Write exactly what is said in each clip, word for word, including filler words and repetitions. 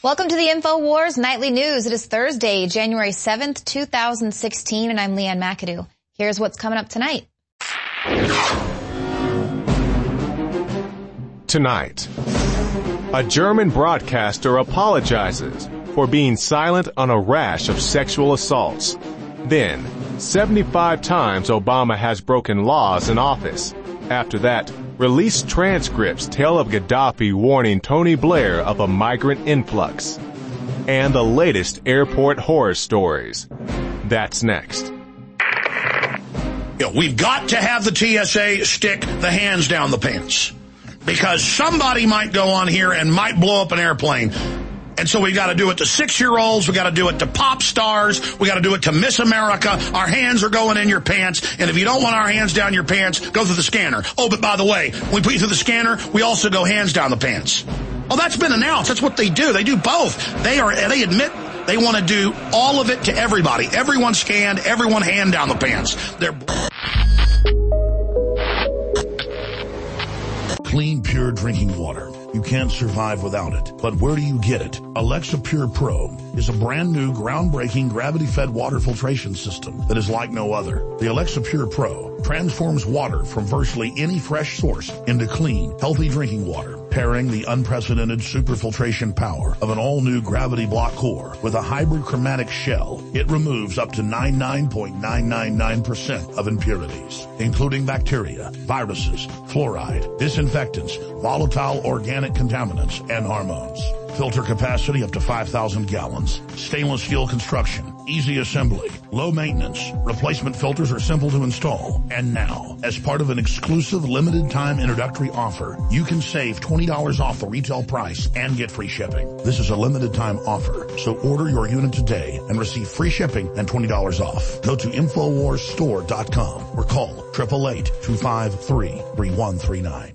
Welcome to the InfoWars Nightly News. It is Thursday, January seventh, two thousand sixteen, and I'm Leanne McAdoo. Here's what's coming up tonight. Tonight, a German broadcaster apologizes for being silent on a rash of sexual assaults. Then, seventy-five times Obama has broken laws in office. After that, released transcripts tell of Gaddafi warning Tony Blair of a migrant influx. And the latest airport horror stories. That's next. You know, we've got to have the T S A stick the hands down the pants. Because somebody might go on here and might blow up an airplane. And so we got to do it to six-year-olds. We got to do it to pop stars. We got to do it to Miss America. Our hands are going in your pants. And if you don't want our hands down your pants, go through the scanner. Oh, but by the way, when we put you through the scanner, we also go hands down the pants. Oh, that's been announced. That's what they do. They do both. They are. They admit they want to do all of it to everybody. Everyone scanned. Everyone hand down the pants. They're clean, pure drinking water. You can't survive without it. But where do you get it? Alexa Pure Pro is a brand new, groundbreaking, gravity-fed water filtration system that is like no other. The Alexa Pure Pro transforms water from virtually any fresh source into clean, healthy drinking water, pairing the unprecedented superfiltration power of an all-new gravity block core with a hybrid chromatic shell. It removes up to ninety-nine point nine nine nine percent of impurities, including bacteria, viruses, fluoride, disinfectants, volatile organic contaminants, and hormones. Filter capacity up to five thousand gallons. Stainless steel construction. Easy assembly. Low maintenance. Replacement filters are simple to install. And now, as part of an exclusive limited time introductory offer, you can save twenty dollars off the retail price and get free shipping. This is a limited time offer, so order your unit today and receive free shipping and twenty dollars off. Go to infowars store dot com or call eight eight eight, two five three, three one three nine.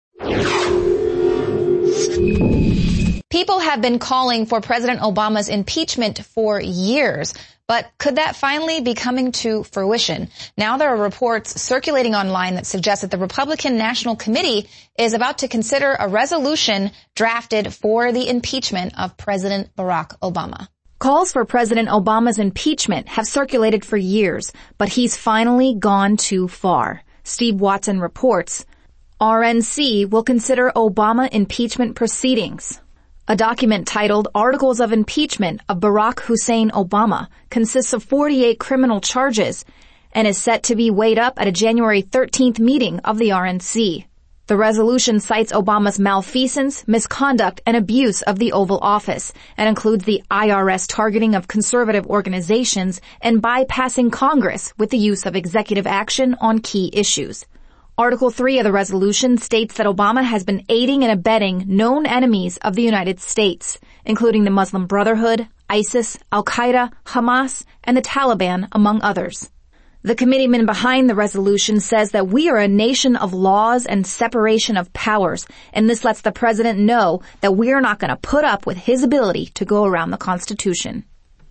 People have been calling for President Obama's impeachment for years, but could that finally be coming to fruition? Now there are reports circulating online that suggest that the Republican National Committee is about to consider a resolution drafted for the impeachment of President Barack Obama. Calls for President Obama's impeachment have circulated for years, but he's finally gone too far. Steve Watson reports, R N C will consider Obama impeachment proceedings. A document titled Articles of Impeachment of Barack Hussein Obama consists of forty-eight criminal charges and is set to be weighed up at a January thirteenth meeting of the R N C. The resolution cites Obama's malfeasance, misconduct, and abuse of the Oval Office and includes the I R S targeting of conservative organizations and bypassing Congress with the use of executive action on key issues. Article three of the resolution states that Obama has been aiding and abetting known enemies of the United States, including the Muslim Brotherhood, ISIS, Al-Qaeda, Hamas, and the Taliban, among others. The committeeman behind the resolution says that we are a nation of laws and separation of powers, and this lets the president know that we are not going to put up with his ability to go around the Constitution.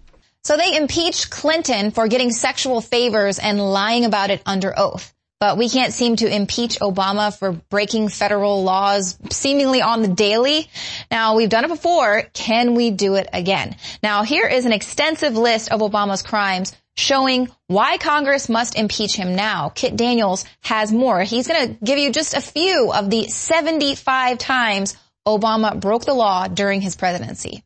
So they impeached Clinton for getting sexual favors and lying about it under oath. But we can't seem to impeach Obama for breaking federal laws seemingly on the daily. Now, we've done it before. Can we do it again? Now, here is an extensive list of Obama's crimes showing why Congress must impeach him now. Kit Daniels has more. He's going to give you just a few of the seventy-five times Obama broke the law during his presidency.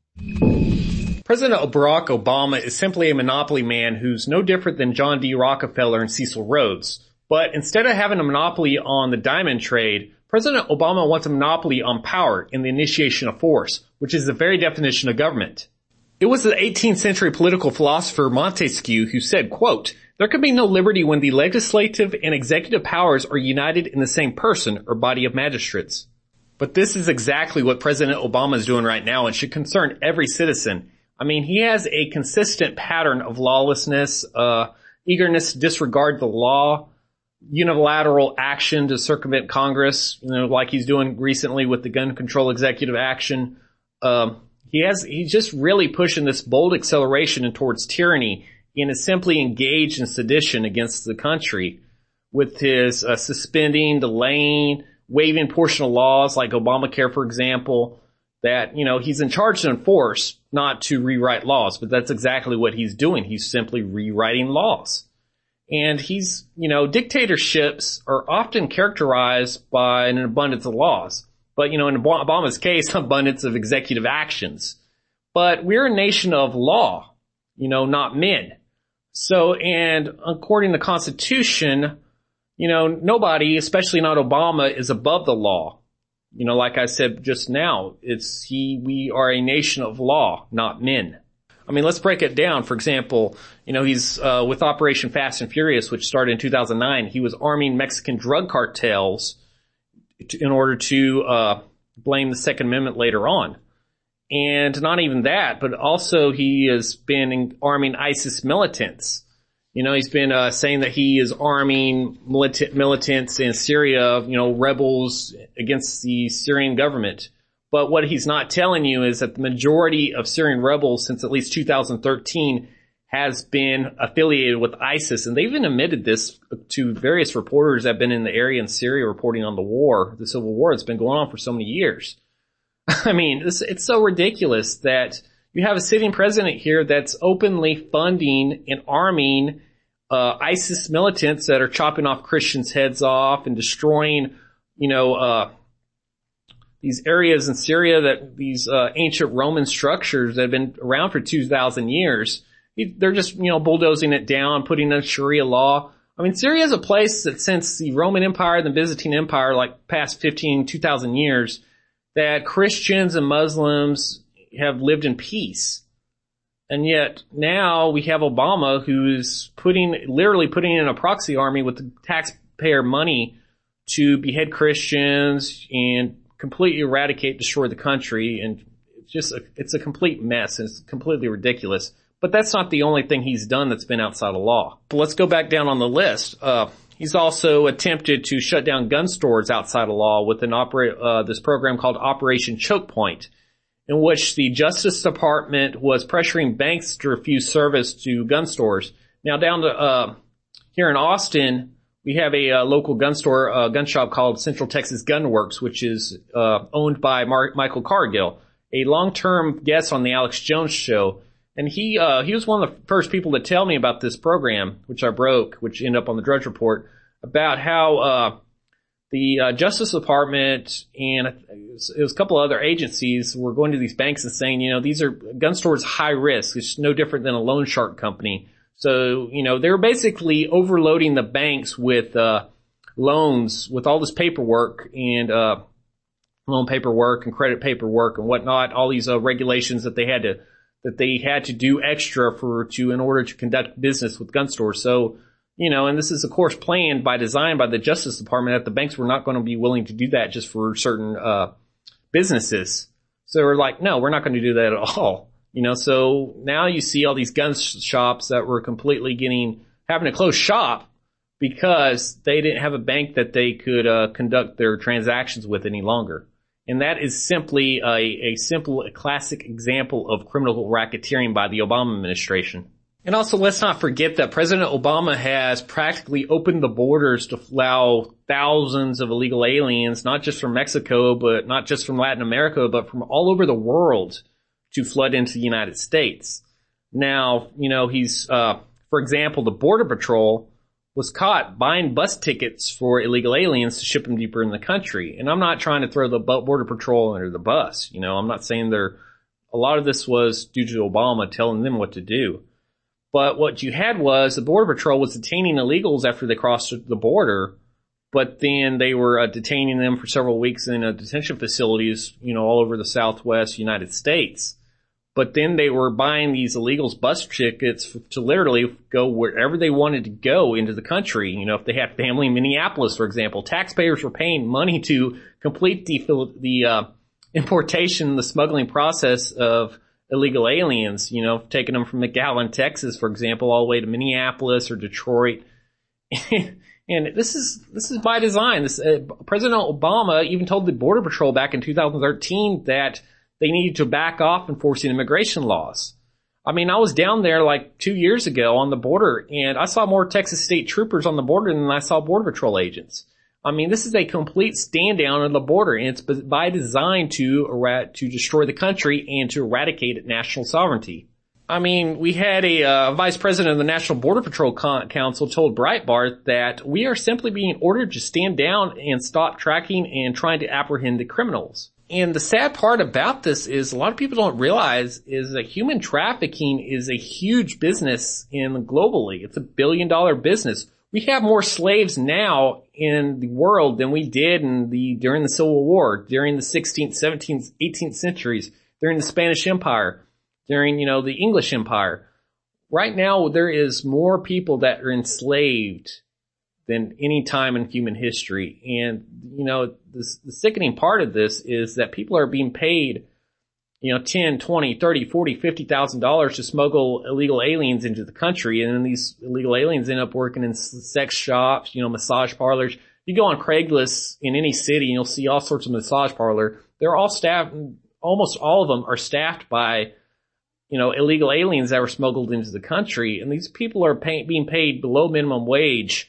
President Barack Obama is simply a monopoly man who's no different than John D. Rockefeller and Cecil Rhodes. But instead of having a monopoly on the diamond trade, President Obama wants a monopoly on power in the initiation of force, which is the very definition of government. It was the eighteenth century political philosopher Montesquieu who said, quote, "There can be no liberty when the legislative and executive powers are united in the same person or body of magistrates." But this is exactly what President Obama is doing right now and should concern every citizen. I mean, he has a consistent pattern of lawlessness, uh, eagerness to disregard the law, unilateral action to circumvent Congress, you know, like he's doing recently with the gun control executive action. Um, he has, he's just really pushing this bold acceleration towards tyranny and is simply engaged in sedition against the country with his uh, suspending, delaying, waiving portion of laws like Obamacare, for example, that, you know, he's in charge to enforce, not to rewrite laws, but that's exactly what he's doing. He's simply rewriting laws. And he's, you know, dictatorships are often characterized by an abundance of laws. But, you know, in Obama's case, abundance of executive actions. But we're a nation of law, you know, not men. So, and according to the Constitution, you know, nobody, especially not Obama, is above the law. You know, like I said just now, it's he, we are a nation of law, not men. I mean, let's break it down. For example, you know, he's, uh, with Operation Fast and Furious, which started in two thousand nine, he was arming Mexican drug cartels to, in order to, uh, blame the Second Amendment later on. And not even that, but also he has been arming ISIS militants. You know, he's been uh, saying that he is arming militant, militants in Syria, you know, rebels against the Syrian government. But what he's not telling you is that the majority of Syrian rebels since at least two thousand thirteen has been affiliated with ISIS. And they've even admitted this to various reporters that have been in the area in Syria reporting on the war, the civil war that's been going on for so many years. I mean, it's, it's so ridiculous that you have a sitting president here that's openly funding and arming uh ISIS militants that are chopping off Christians' heads off and destroying, you know, uh these areas in Syria, that these uh ancient Roman structures that have been around for two thousand years. They're just, you know, bulldozing it down, putting in Sharia law. I mean, Syria is a place that since the Roman Empire and the Byzantine Empire, like past fifteen, two thousand years, that Christians and Muslims have lived in peace. And yet now we have Obama who's putting, literally putting in a proxy army with the taxpayer money to behead Christians and completely eradicate, destroy the country. And it's just, a, it's a complete mess. And it's completely ridiculous. But that's not the only thing he's done that's been outside of law. But let's go back down on the list. Uh, he's also attempted to shut down gun stores outside of law with an opera, uh, this program called Operation Choke Point, in which the Justice Department was pressuring banks to refuse service to gun stores. Now down to, uh, here in Austin, we have a, uh, local gun store, uh, gun shop called Central Texas Gun Works, which is, uh, owned by Mark, Michael Cargill, a long-term guest on the Alex Jones show. And he, uh, he was one of the first people to tell me about this program, which I broke, which ended up on the Drudge Report, about how, uh, the uh, Justice Department and it was, it was a couple other agencies were going to these banks and saying, you know, these are gun stores high risk. It's no different than a loan shark company. So, you know, they were basically overloading the banks with uh loans, with all this paperwork and uh loan paperwork and credit paperwork and whatnot, all these uh, regulations that they had to that they had to do extra for to in order to conduct business with gun stores. So, you know, and this is, of course, planned by design by the Justice Department that the banks were not going to be willing to do that just for certain uh businesses. So we're like, no, we're not going to do that at all. You know, so now you see all these gun shops that were completely getting, having to close shop because they didn't have a bank that they could uh conduct their transactions with any longer. And that is simply a, a simple, a classic example of criminal racketeering by the Obama administration. And also, let's not forget that President Obama has practically opened the borders to allow thousands of illegal aliens, not just from Mexico, but not just from Latin America, but from all over the world to flood into the United States. Now, you know, he's, uh, for example, the Border Patrol was caught buying bus tickets for illegal aliens to ship them deeper in the country. And I'm not trying to throw the Border Patrol under the bus. You know, I'm not saying they're, a lot of this was due to Obama telling them what to do. But what you had was the Border Patrol was detaining illegals after they crossed the border, but then they were uh, detaining them for several weeks in uh, detention facilities, you know, all over the Southwest United States. But then they were buying these illegals bus tickets f- to literally go wherever they wanted to go into the country. You know, if they had family in Minneapolis, for example, taxpayers were paying money to complete the, the uh, importation, the smuggling process of illegal aliens, you know, taking them from McAllen, Texas, for example, all the way to Minneapolis or Detroit. And this is, this is by design. This, uh, President Obama even told the Border Patrol back in two thousand thirteen that they needed to back off enforcing immigration laws. I mean, I was down there like two years ago on the border and I saw more Texas state troopers on the border than I saw Border Patrol agents. I mean, this is a complete stand down on the border, and it's by design to erat- to destroy the country and to eradicate national sovereignty. I mean, we had a uh, vice president of the National Border Patrol Con- Council told Breitbart that we are simply being ordered to stand down and stop tracking and trying to apprehend the criminals. And the sad part about this is a lot of people don't realize is that human trafficking is a huge business in globally. It's a billion dollar business. We have more slaves now in the world than we did in the during the Civil War, during the sixteenth, seventeenth, eighteenth centuries, during the Spanish Empire, during, you know, the English Empire. Right now, there is more people that are enslaved than any time in human history. And, you know, this, the sickening part of this is that people are being paid, you know, ten, twenty, thirty, forty, fifty thousand dollars to smuggle illegal aliens into the country. And then these illegal aliens end up working in sex shops, you know, massage parlors. You go on Craigslist in any city and you'll see all sorts of massage parlor. They're all staffed, almost all of them are staffed by, you know, illegal aliens that were smuggled into the country. And these people are pay, being paid below minimum wage.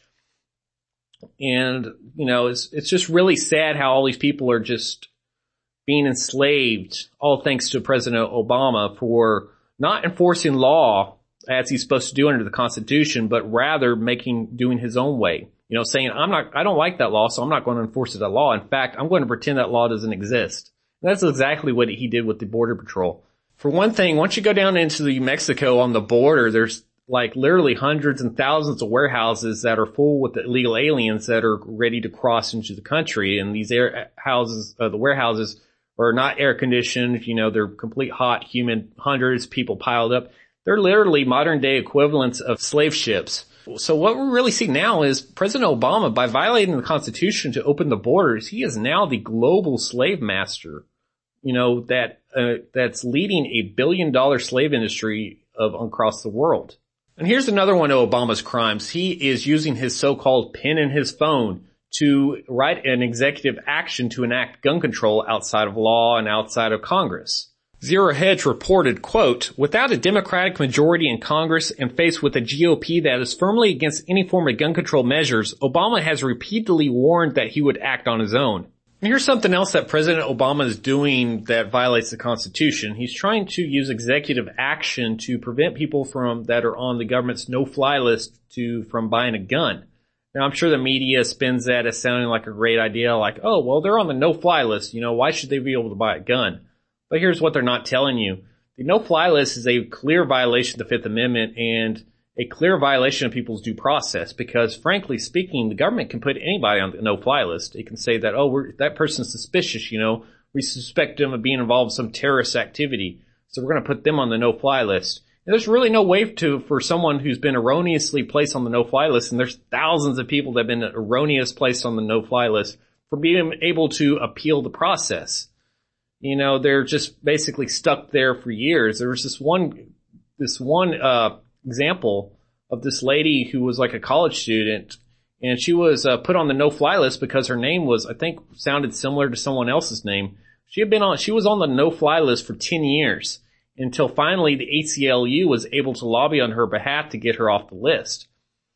And, you know, it's, it's just really sad how all these people are just being enslaved, all thanks to President Obama for not enforcing law as he's supposed to do under the Constitution, but rather making, doing his own way. You know, saying, I'm not, I don't like that law, so I'm not going to enforce it at law. In fact, I'm going to pretend that law doesn't exist. And that's exactly what he did with the Border Patrol. For one thing, once you go down into the Mexico on the border, there's like literally hundreds and thousands of warehouses that are full with illegal aliens that are ready to cross into the country. And these air houses, uh, the warehouses are not air conditioned. You know, they're complete hot, humid, hundreds of people piled up. They're literally modern day equivalents of slave ships. So what we're really seeing now is President Obama, by violating the Constitution to open the borders, he is now the global slave master. You know, that, uh, that's leading a billion dollar slave industry of across the world. And here's another one of Obama's crimes. He is using his so-called pen in his phone to write an executive action to enact gun control outside of law and outside of Congress. Zero Hedge reported, quote, without a Democratic majority in Congress and faced with a G O P that is firmly against any form of gun control measures, Obama has repeatedly warned that he would act on his own. And here's something else that President Obama is doing that violates the Constitution. He's trying to use executive action to prevent people from that are on the government's no-fly list to from buying a gun. Now, I'm sure the media spins that as sounding like a great idea, like, oh, well, they're on the no-fly list. You know, why should they be able to buy a gun? But here's what they're not telling you. The no-fly list is a clear violation of the Fifth Amendment and a clear violation of people's due process because, frankly speaking, the government can put anybody on the no-fly list. It can say that, oh, we're, that person's suspicious, you know. We suspect them of being involved in some terrorist activity, so we're going to put them on the no-fly list. And there's really no way to for someone who's been erroneously placed on the no-fly list, and there's thousands of people that have been erroneously placed on the no-fly list, for being able to appeal the process. You know, they're just basically stuck there for years. There was this one, this one, uh, example of this lady who was like a college student, and she was uh, put on the no-fly list because her name was, I think, sounded similar to someone else's name. She had been on, she was on the no-fly list for ten years until finally the A C L U was able to lobby on her behalf to get her off the list.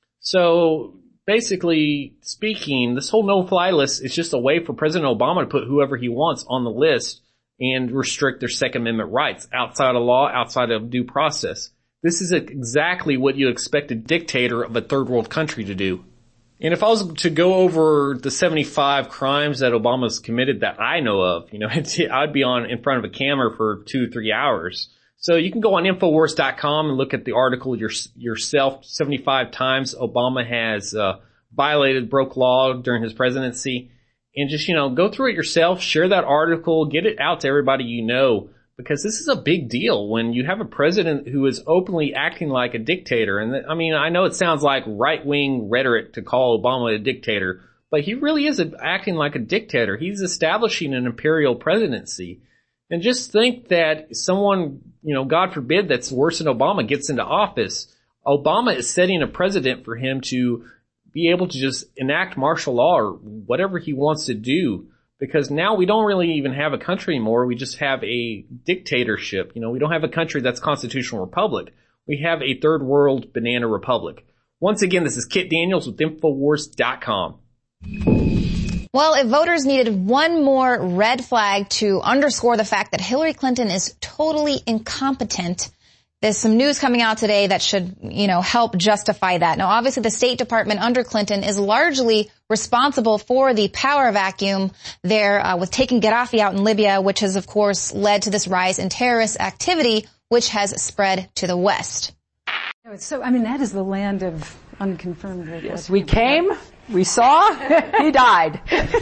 So basically speaking, this whole no-fly list is just a way for President Obama to put whoever he wants on the list and restrict their Second Amendment rights outside of law, outside of due process. This is exactly what you expect a dictator of a third world country to do. And if I was to go over the seventy-five crimes that Obama's committed that I know of, you know, I'd be on in front of a camera for two, three hours. So you can go on Infowars dot com and look at the article your, yourself. seventy-five times Obama has uh, violated, broke law during his presidency. And just, you know, go through it yourself, share that article, get it out to everybody you know. Because this is a big deal when you have a president who is openly acting like a dictator. And I mean, I know it sounds like right-wing rhetoric to call Obama a dictator, but he really is acting like a dictator. He's establishing an imperial presidency. And just think that someone, you know, God forbid that's worse than Obama gets into office. Obama is setting a precedent for him to be able to just enact martial law or whatever he wants to do. Because now we don't really even have a country anymore. We just have a dictatorship. You know, we don't have a country that's constitutional republic. We have a third world banana republic. Once again, this is Kit Daniels with Infowars dot com. Well, if voters needed one more red flag to underscore the fact that Hillary Clinton is totally incompetent, there's some news coming out today that should, you know, help justify that. Now, obviously, the State Department under Clinton is largely responsible for the power vacuum there uh, with taking Gaddafi out in Libya, which has, of course, led to this rise in terrorist activity, which has spread to the West. So, I mean, that is the land of unconfirmed. Yes, we came, we saw, he died. Did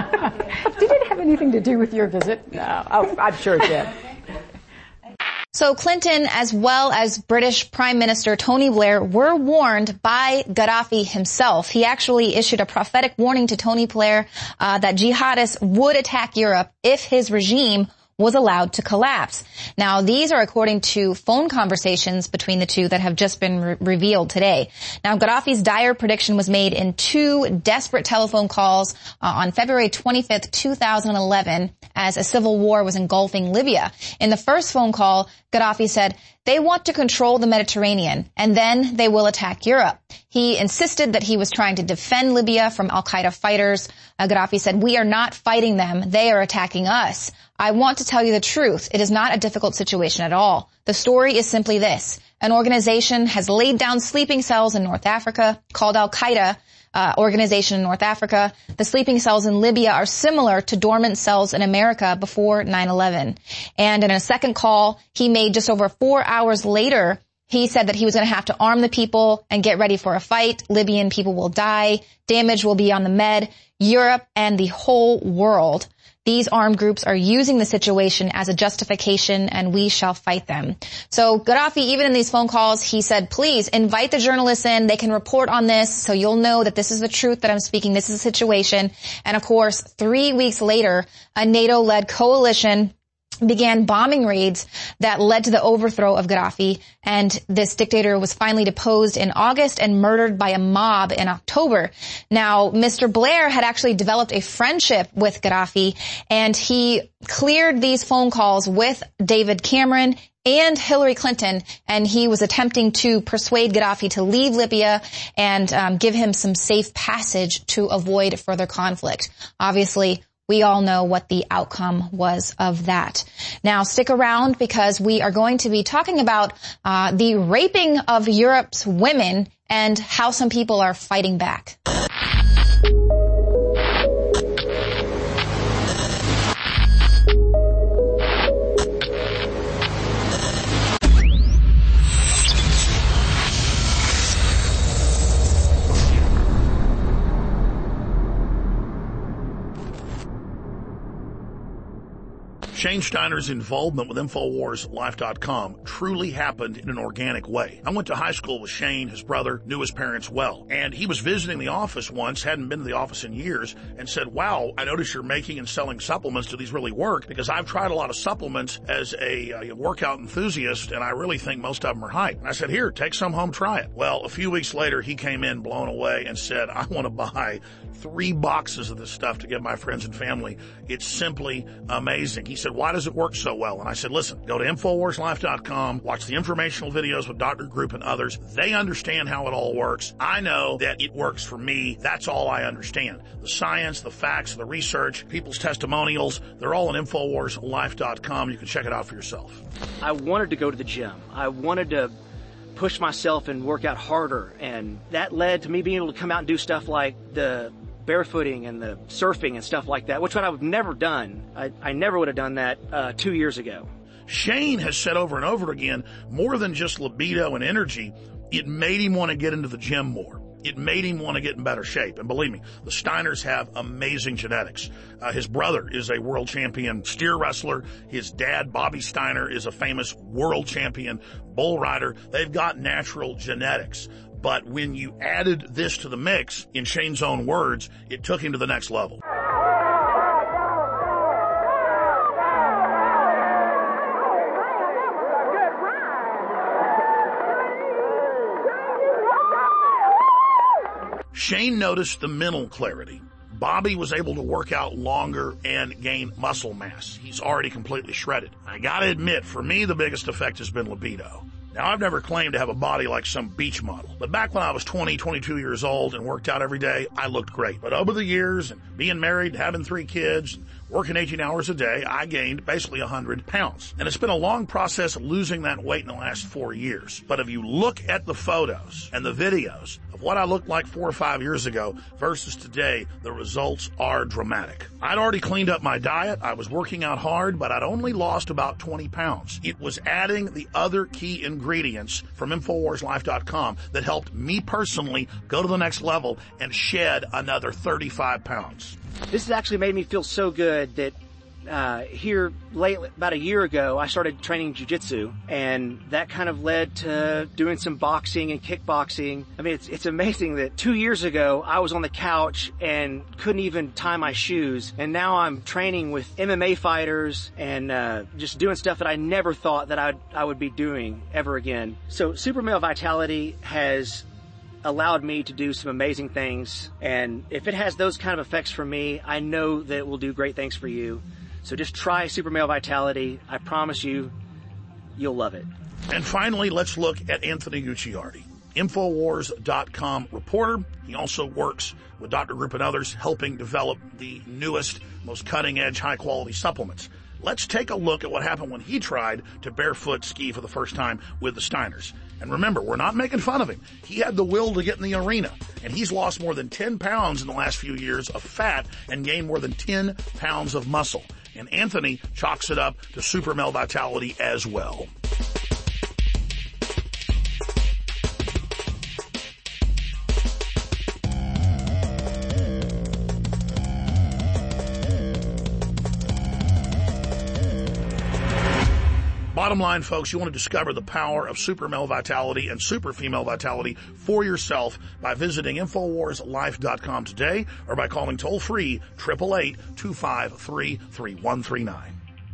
it have anything to do with your visit? No, oh, I'm sure it did. So Clinton, as well as British Prime Minister Tony Blair, were warned by Gaddafi himself. He actually issued a prophetic warning to Tony Blair uh, that jihadists would attack Europe if his regime was allowed to collapse. Now, these are according to phone conversations between the two that have just been re- revealed today. Now, Gaddafi's dire prediction was made in two desperate telephone calls uh, on February twenty-fifth, two thousand eleven, as a civil war was engulfing Libya. In the first phone call, Gaddafi said, "They want to control the Mediterranean, and then they will attack Europe." He insisted that he was trying to defend Libya from al-Qaeda fighters. Uh, Gaddafi said, "We are not fighting them. They are attacking us. I want to tell you the truth. It is not a difficult situation at all. The story is simply this. An organization has laid down sleeping cells in North Africa called Al-Qaeda uh, organization in North Africa. The sleeping cells in Libya are similar to dormant cells in America before nine eleven. And in a second call he made just over four hours later, he said that he was going to have to arm the people and get ready for a fight. Libyan people will die. Damage will be on the Med, Europe, and the whole world. These armed groups are using the situation as a justification, and we shall fight them." So Gaddafi, even in these phone calls, he said, please invite the journalists in. They can report on this, so you'll know that this is the truth that I'm speaking. This is the situation. And of course, three weeks later, a NATO-led coalition began bombing raids that led to the overthrow of Gaddafi, and this dictator was finally deposed in August and murdered by a mob in October. Now, Mister Blair had actually developed a friendship with Gaddafi, and he cleared these phone calls with David Cameron and Hillary Clinton, and he was attempting to persuade Gaddafi to leave Libya and um, give him some safe passage to avoid further conflict. Obviously, we all know what the outcome was of that. Now, stick around because we are going to be talking about uh, the raping of Europe's women and how some people are fighting back. Shane Steiner's involvement with Infowars Life dot com truly happened in an organic way. I went to high school with Shane, his brother, knew his parents well, and he was visiting the office once, hadn't been to the office in years, and said, wow, I notice you're making and selling supplements. Do these really work? Because I've tried a lot of supplements as a, a workout enthusiast, and I really think most of them are hype. And I said, here, take some home, try it. Well, a few weeks later, he came in blown away and said, I want to buy three boxes of this stuff to give my friends and family. It's simply amazing. He said, why does it work so well? And I said, listen, go to Infowars Life dot com, watch the informational videos with Doctor Group and others. They understand how it all works. I know that it works for me. That's all I understand. The science, the facts, the research, people's testimonials, they're all on Infowars Life dot com. You can check it out for yourself. I wanted to go to the gym. I wanted to push myself and work out harder, and that led to me being able to come out and do stuff like the barefooting and the surfing and stuff like that, which what I've never done. I, I never would have done that uh, two years ago. Shane has said over and over again, more than just libido and energy, it made him want to get into the gym more. It made him want to get in better shape. And believe me, the Steiners have amazing genetics. Uh, his brother is a world champion steer wrestler. His dad, Bobby Steiner, is a famous world champion bull rider. They've got natural genetics. But when you added this to the mix, in Shane's own words, it took him to the next level. Shane noticed the mental clarity. Bobby was able to work out longer and gain muscle mass. He's already completely shredded. I gotta admit, for me, the biggest effect has been libido. Now, I've never claimed to have a body like some beach model, but back when I was twenty, twenty-two years old and worked out every day, I looked great. But over the years, and being married, having three kids, working eighteen hours a day, I gained basically one hundred pounds. And it's been a long process losing that weight in the last four years. But if you look at the photos and the videos of what I looked like four or five years ago versus today, the results are dramatic. I'd already cleaned up my diet. I was working out hard, but I'd only lost about twenty pounds. It was adding the other key ingredients from Infowars Life dot com that helped me personally go to the next level and shed another thirty-five pounds. This has actually made me feel so good that uh here late about a year ago I started training jiu-jitsu, and that kind of led to doing some boxing and kickboxing. I mean, it's it's amazing that two years ago I was on the couch and couldn't even tie my shoes, and now I'm training with M M A fighters and uh just doing stuff that I never thought that I'd I would be doing ever again. So Super Male Vitality has allowed me to do some amazing things, and if it has those kind of effects for me, I know that it will do great things for you. So just try Super Male Vitality. I promise you, you'll love it. And finally, let's look at Anthony Gucciardi, Infowars dot com reporter. He also works with Doctor Group and others, helping develop the newest, most cutting-edge, high-quality supplements. Let's take a look at what happened when he tried to barefoot ski for the first time with the Steiners. And remember, we're not making fun of him. He had the will to get in the arena, and he's lost more than ten pounds in the last few years of fat and gained more than ten pounds of muscle. And Anthony chalks it up to Super Male Vitality as well. Bottom line, folks, you want to discover the power of Super Male Vitality and Super Female Vitality for yourself by visiting Infowars Life dot com today or by calling toll-free eight eight eight, two five three, three one three nine.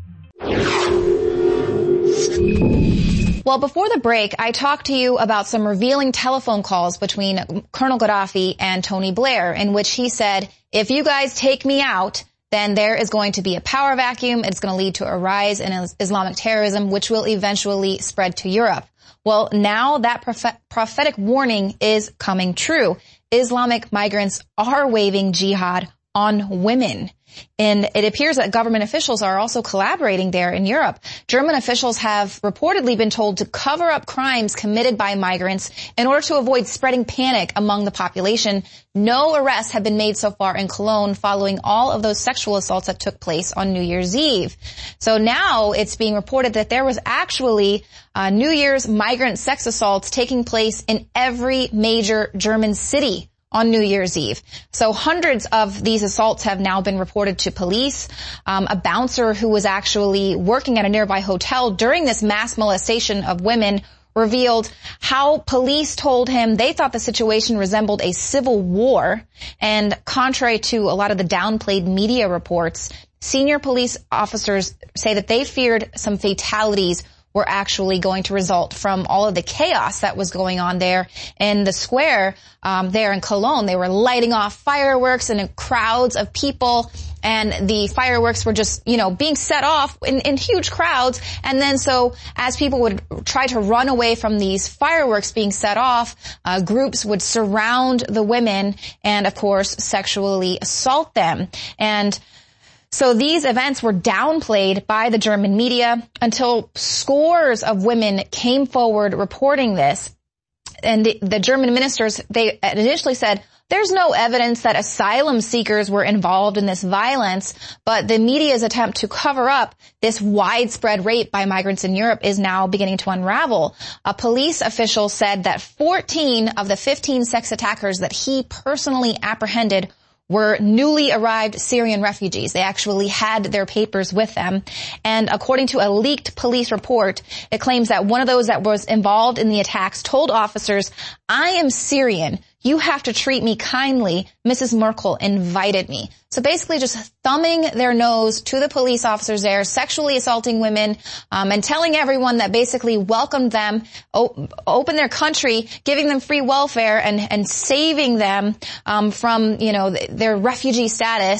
Well, before the break, I talked to you about some revealing telephone calls between Colonel Gaddafi and Tony Blair, in which he said, if you guys take me out, then there is going to be a power vacuum. It's going to lead to a rise in Islamic terrorism, which will eventually spread to Europe. Well, now that prophet- prophetic warning is coming true. Islamic migrants are waging jihad on women. And it appears that government officials are also collaborating there in Europe. German officials have reportedly been told to cover up crimes committed by migrants in order to avoid spreading panic among the population. No arrests have been made so far in Cologne following all of those sexual assaults that took place on New Year's Eve. So now it's being reported that there was actually uh, New Year's migrant sex assaults taking place in every major German city on New Year's Eve. So hundreds of these assaults have now been reported to police. Um, a bouncer who was actually working at a nearby hotel during this mass molestation of women revealed how police told him they thought the situation resembled a civil war. And contrary to a lot of the downplayed media reports, senior police officers say that they feared some fatalities were actually going to result from all of the chaos that was going on there in the square um, there in Cologne. They were lighting off fireworks and crowds of people, and the fireworks were just, you know, being set off in, in huge crowds. And then so as people would try to run away from these fireworks being set off, uh, groups would surround the women and, of course, sexually assault them. And so these events were downplayed by the German media until scores of women came forward reporting this. And the, the German ministers, they initially said, there's no evidence that asylum seekers were involved in this violence, but the media's attempt to cover up this widespread rape by migrants in Europe is now beginning to unravel. A police official said that fourteen of the fifteen sex attackers that he personally apprehended were newly arrived Syrian refugees. They actually had their papers with them. And according to a leaked police report, it claims that one of those that was involved in the attacks told officers, I am Syrian. You have to treat me kindly. Missus Merkel invited me. So basically just thumbing their nose to the police officers there, sexually assaulting women, um, and telling everyone that basically welcomed them, o- open their country, giving them free welfare and, and saving them, um, from, you know, th- their refugee status.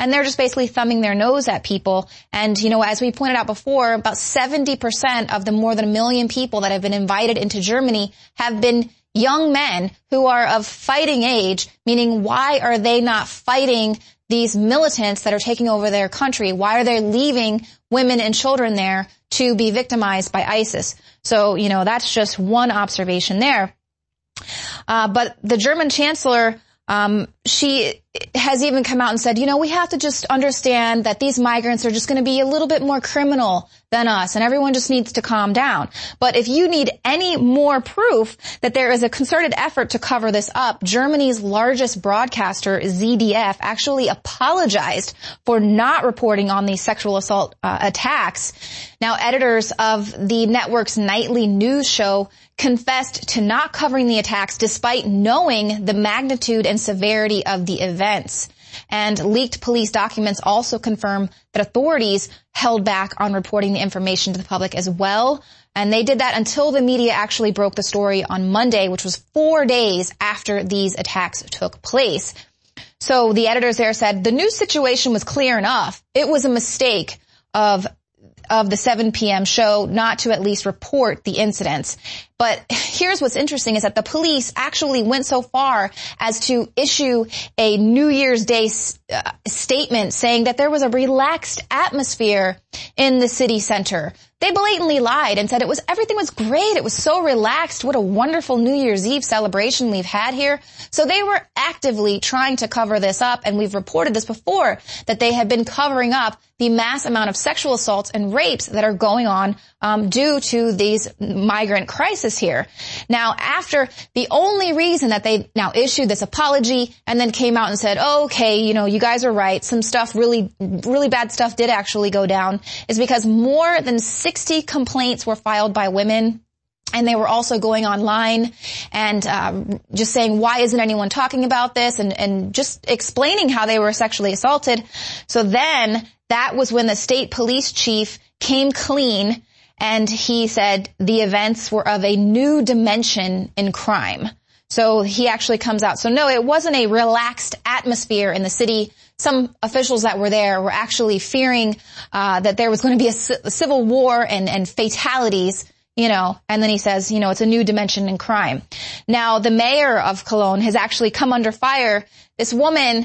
and they're just basically thumbing their nose at people. And, you know, as we pointed out before, about seventy percent of the more than a million people that have been invited into Germany have been young men who are of fighting age, meaning why are they not fighting these militants that are taking over their country? Why are they leaving women and children there to be victimized by ISIS? So, you know, that's just one observation there. Uh, but the German chancellor, um, she has even come out and said, you know, we have to just understand that these migrants are just going to be a little bit more criminal than us, and everyone just needs to calm down. But if you need any more proof that there is a concerted effort to cover this up, Germany's largest broadcaster, Z D F, actually apologized for not reporting on these sexual assault uh, attacks. Now, editors of the network's nightly news show confessed to not covering the attacks despite knowing the magnitude and severity of the events. And leaked police documents also confirm that authorities held back on reporting the information to the public as well. And they did that until the media actually broke the story on Monday, which was four days after these attacks took place. So the editors there said the news situation was clear enough. It was a mistake of of the seven p.m. show not to at least report the incidents. But here's what's interesting is that the police actually went so far as to issue a New Year's Day uh, statement saying that there was a relaxed atmosphere in the city center. They blatantly lied and said it was everything was great. It was so relaxed. What a wonderful New Year's Eve celebration we've had here. So they were actively trying to cover this up, and we've reported this before, that they have been covering up the mass amount of sexual assaults and rapes that are going on um, due to these migrant crisis here. Now, after the only reason that they now issued this apology and then came out and said, oh, okay, you know, you guys are right. Some stuff really, really bad stuff did actually go down, is because more than sixty complaints were filed by women. And they were also going online and uh, just saying, why isn't anyone talking about this? And, and just explaining how they were sexually assaulted. So then that was when the state police chief came clean, and he said the events were of a new dimension in crime. So he actually comes out. So no, it wasn't a relaxed atmosphere in the city. Some officials that were there were actually fearing uh that there was going to be a, c- a civil war and, and fatalities. You know, and then he says, you know, it's a new dimension in crime. Now, the mayor of Cologne has actually come under fire. This woman,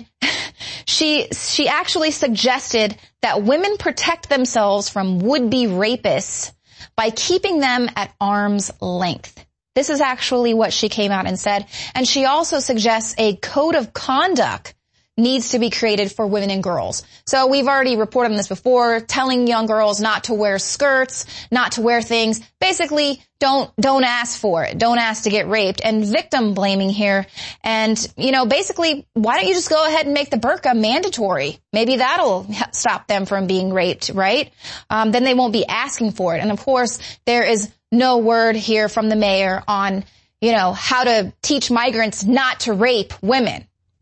she, she actually suggested that women protect themselves from would-be rapists by keeping them at arm's length. This is actually what she came out and said. And she also suggests a code of conduct needs to be created for women and girls. So we've already reported on this before, telling young girls not to wear skirts, not to wear things. Basically, don't, don't ask for it. Don't ask to get raped, and victim blaming here. And, you know, basically, why don't you just go ahead and make the burqa mandatory? Maybe that'll stop them from being raped, right? Um, then they won't be asking for it. And of course, there is no word here from the mayor on, you know, how to teach migrants not to rape women.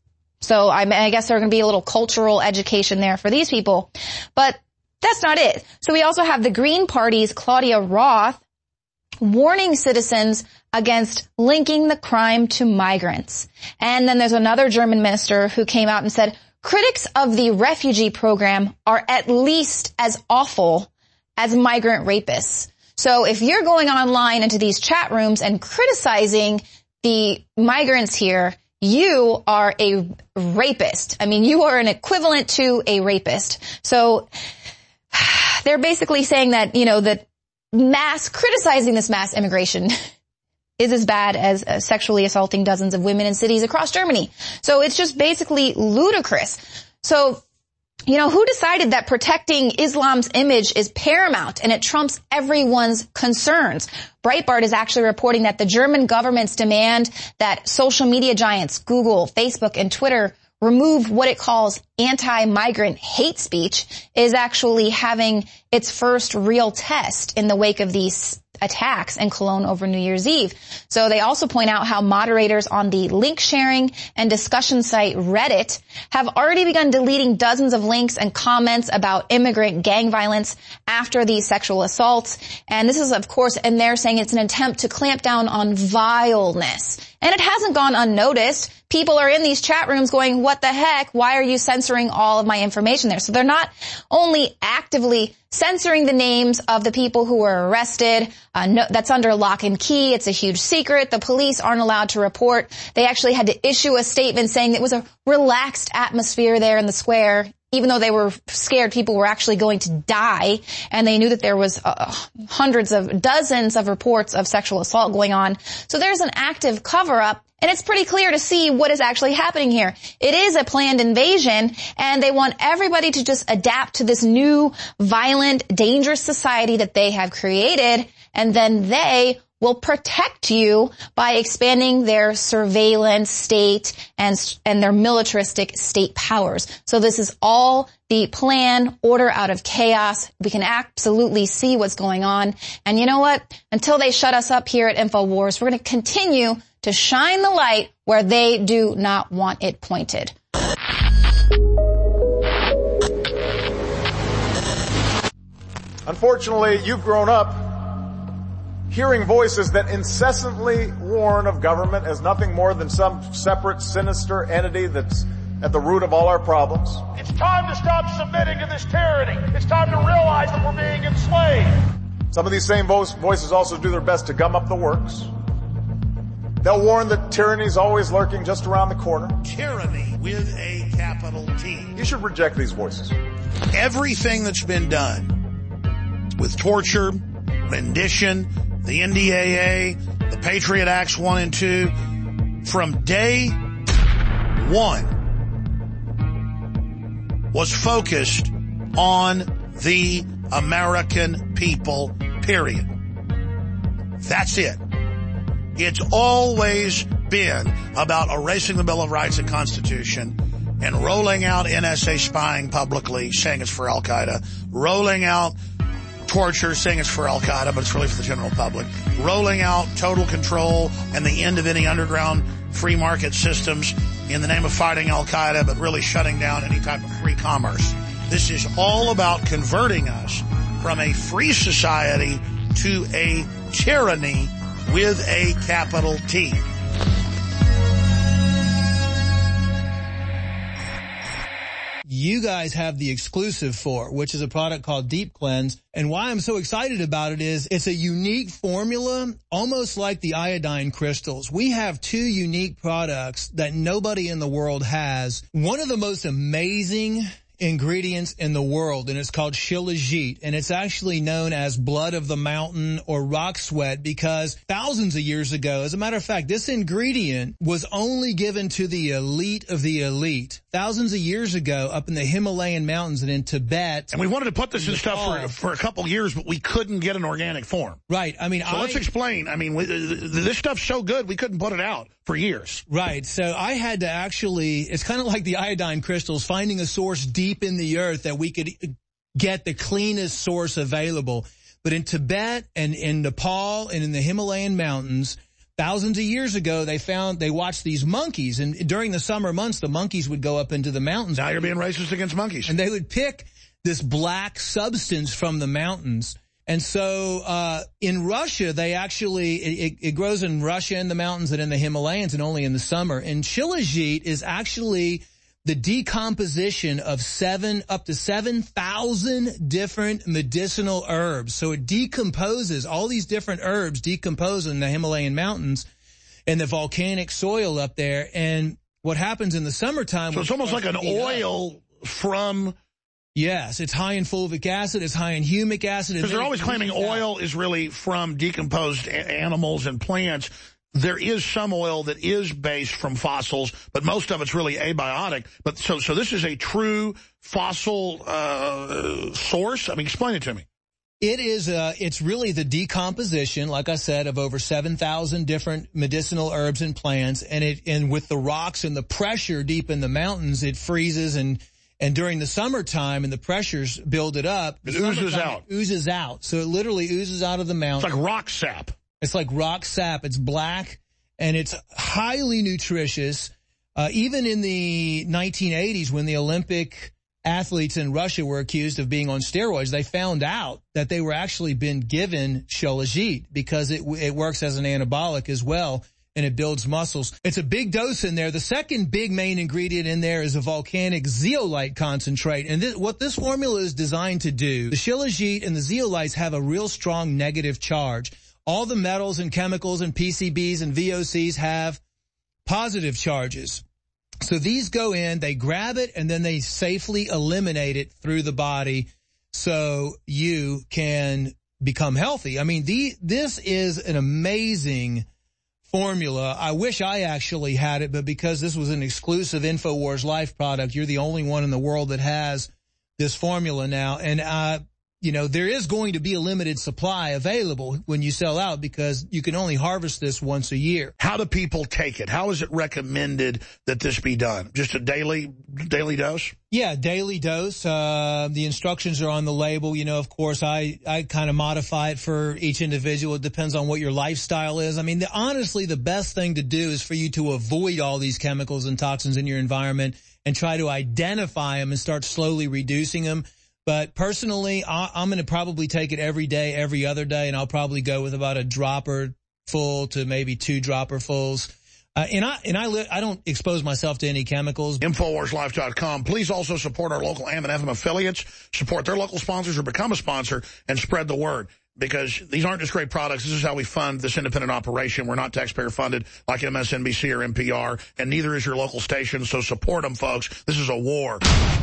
So I, I guess there's going to be a little cultural education there for these people. But that's not it. So we also have the Green Party's Claudia Roth warning citizens against linking the crime to migrants. And then there's another German minister who came out and said, critics of the refugee program are at least as awful as migrant rapists. So if you're going online into these chat rooms and criticizing the migrants here, you are a rapist. I mean, you are an equivalent to a rapist. So they're basically saying that, you know, that mass, criticizing this mass immigration is as bad as uh, sexually assaulting dozens of women in cities across Germany. So it's just basically ludicrous. So, you know, who decided that protecting Islam's image is paramount and it trumps everyone's concerns? Breitbart is actually reporting that the German government's demand that social media giants Google, Facebook, and Twitter remove what it calls anti-migrant hate speech is actually having its first real test in the wake of these attacks in Cologne over New Year's Eve. So they also point out how moderators on the link sharing and discussion site Reddit have already begun deleting dozens of links and comments about immigrant gang violence after these sexual assaults. And this is, of course, and they're saying it's an attempt to clamp down on vileness. And it hasn't gone unnoticed. people are in these chat rooms going, what the heck? Why are you censoring all of my information there? So they're not only actively censoring the names of the people who were arrested. Uh, no, that's under lock and key. It's a huge secret. The police aren't allowed to report. They actually had to issue a statement saying it was a relaxed atmosphere there in the square, even though they were scared people were actually going to die, and they knew that there was uh, hundreds of, dozens of reports of sexual assault going on. So there's an active cover-up, and it's pretty clear to see what is actually happening here. It is a planned invasion, and they want everybody to just adapt to this new, violent, dangerous society that they have created, and then they will protect you by expanding their surveillance state and and their militaristic state powers. So this is all the plan, order out of chaos. We can absolutely see what's going on. And you know what? Until they shut us up here at InfoWars, we're going to continue to shine the light where they do not want it pointed. Unfortunately, you've grown up hearing voices that incessantly warn of government as nothing more than some separate, sinister entity that's at the root of all our problems. It's time to stop submitting to this tyranny. It's time to realize that we're being enslaved. Some of these same voices also do their best to gum up the works. They'll warn that tyranny's always lurking just around the corner. Tyranny with a capital T. You should reject these voices. Everything that's been done with torture, rendition, the N D A A, the Patriot Acts one and two, from day one was focused on the American people, period. That's it. It's always been about erasing the Bill of Rights and Constitution and rolling out N S A spying publicly, saying it's for Al-Qaeda, rolling out torture, saying it's for Al-Qaeda, but it's really for the general public, rolling out total control and the end of any underground free market systems in the name of fighting Al-Qaeda, but really shutting down any type of free commerce. This is all about converting us from a free society to a tyranny with a capital T. You guys have the exclusive for, which is a product called Deep Cleanse. And why I'm so excited about it is it's a unique formula, almost like the iodine crystals. We have two unique products that nobody in the world has. One of the most amazing ingredients in the world, and it's called Shilajit, and it's actually known as blood of the mountain or rock sweat because thousands of years ago, as a matter of fact, this ingredient was only given to the elite of the elite. Thousands of years ago up in the Himalayan mountains and in Tibet. And we wanted to put this in stuff for, for a couple years, but we couldn't get an organic form. Right. I mean, so I, let's explain. I mean, we, this stuff's so good, we couldn't put it out for years. Right. So I had to actually, it's kind of like the iodine crystals, finding a source deep in the earth that we could get the cleanest source available. But in Tibet and in Nepal and in the Himalayan mountains, thousands of years ago, they found, they watched these monkeys, and during the summer months, the monkeys would go up into the mountains. Now you're being racist against monkeys. And they would pick this black substance from the mountains. And so, uh, in Russia, they actually, it, it grows in Russia in the mountains and in the Himalayas and only in the summer. And Shilajit is actually the decomposition of seven, up to seven thousand different medicinal herbs. So it decomposes, all these different herbs decompose in the Himalayan mountains and the volcanic soil up there. And what happens in the summertime. So it's almost like an oil up, from. Yes, it's high in fulvic acid, it's high in humic acid. Because they're always claiming oil is really from decomposed animals and plants. There is some oil that is based from fossils, but most of it's really abiotic. But so, so this is a true fossil uh, source? I mean, explain it to me. It is, uh, it's really the decomposition, like I said, of over seven thousand different medicinal herbs and plants. And it, and with the rocks and the pressure deep in the mountains, it freezes and, and during the summertime and the pressures build it up. It oozes out. It oozes out. So it literally oozes out of the mountain. It's like rock sap. It's like rock sap. It's black and it's highly nutritious. Uh, even in the nineteen eighties when the Olympic athletes in Russia were accused of being on steroids, they found out that they were actually been given Shilajit because it, it works as an anabolic as well. and it builds muscles. It's a big dose in there. The second big main ingredient in there is a volcanic zeolite concentrate. And this, what this formula is designed to do, the shilajit and the zeolites have a real strong negative charge. All the metals and chemicals and P C Bs and V O Cs have positive charges. So these go in, they grab it, and then they safely eliminate it through the body so you can become healthy. I mean, the, this is an amazing formula. I wish I actually had it, but because this was an exclusive InfoWars Life product, you're the only one in the world that has this formula now. And, uh, you know, there is going to be a limited supply available when you sell out because you can only harvest this once a year. How do people take it? How is it recommended that this be done? Just a daily, daily dose? Yeah, daily dose. Uh, the instructions are on the label. You know, of course, I, I kind of modify it for each individual. It depends on what your lifestyle is. I mean, the, honestly, the best thing to do is for you to avoid all these chemicals and toxins in your environment and try to identify them and start slowly reducing them. But personally, I'm going to probably take it every day, every other day, and I'll probably go with about a dropper full to maybe two dropper fulls. Uh, and I and I li- I don't expose myself to any chemicals. Infowars Life dot com. Please also support our local A M and F M affiliates, support their local sponsors or become a sponsor, and spread the word. Because these aren't just great products. This is how we fund this independent operation. We're not taxpayer funded like M S N B C or N P R, and neither is your local station. So support them, folks. This is a war.